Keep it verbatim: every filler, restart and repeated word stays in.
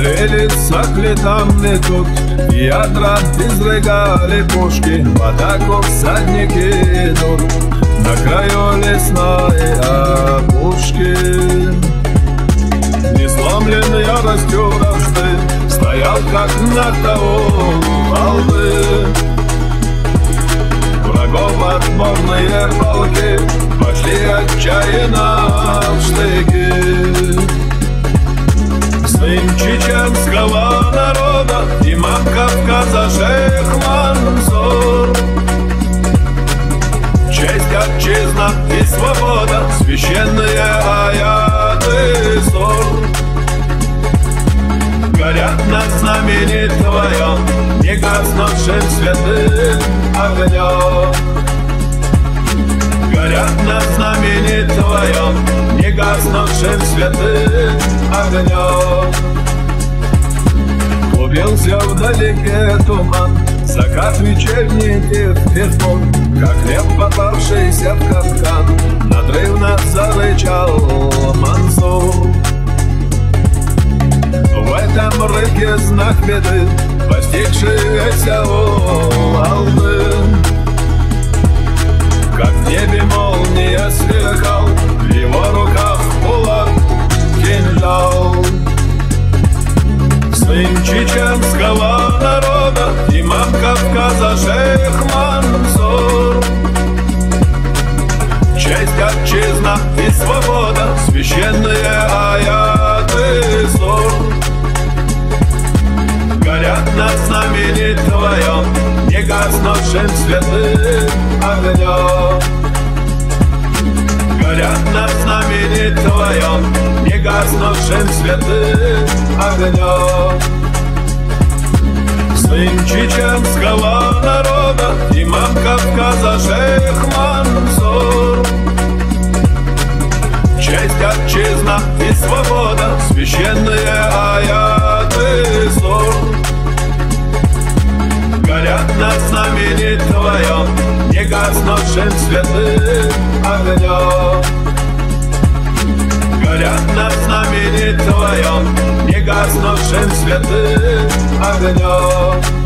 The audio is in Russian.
Горели, сохли там метут, ядра изрыгали пушки, в атаку всадники идут на краю лесной опушки. Не сломлен яростью вражды, стоял как на того волны. Врагов отборные полки пошли отчаянно в штыки. Сын чеченского народа, имам Кавказа шейх Мансур. Честь, отчизна и свобода, священные аяты сур. Горят над знамени твоем, не гаснувшим святым огнем. Горят над знамени твоем, не гаснувшим святым огнем. Клубился вдалеке туман, закат вечерний тиф-тифон, как лев, попавшийся в капкан, надрывно зарычал Мансур. В этом рыке знак беды, постигшийся у волны. Как в небе молния сверкал, в его руках кулак кинжал. Сын чеченского народа, имам Кавказа шейх Мансур. Честь, отчизна и свобода, священные аяты сур. Горят над знамени твоем, не гаснувшим святым огнем. Горят над знамени твоем, не гаснувшим святым огнем. Сын чеченского народа, имам Кавказа шейх Мансур. Честь, отчизна и свобода, священные аяты сур. Горят над знамени твоем, не гаснувшим святым огнем. Горят над знамени твоем, не гаснувшим святым огнем.